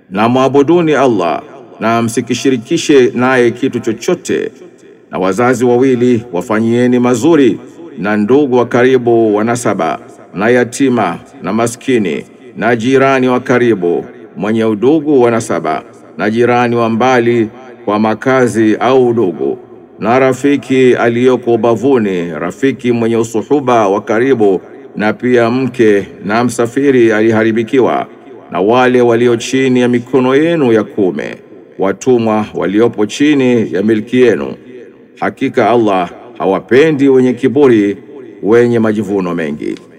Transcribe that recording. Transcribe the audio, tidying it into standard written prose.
Na muabuduni Allah na msikishirikishe naye kitu chochote, na wazazi wawili wafanyieni mazuri, na ndugu wa karibu wa nasaba, na yatima na maskini, na jirani wa karibu mwenye udugu wa nasaba, na jirani wa mbali kwa makazi au udugu, na rafiki aliyoko ubavuni, rafiki mwenye usuhuba wa karibu, na pia mke na msafiri aliharibikiwa, na wale walio chini ya mikono yenu ya kuume, watumwa waliopo chini ya milki yenu. Hakika Allah hawapendi wenye kiburi, wenye majivuno mengi.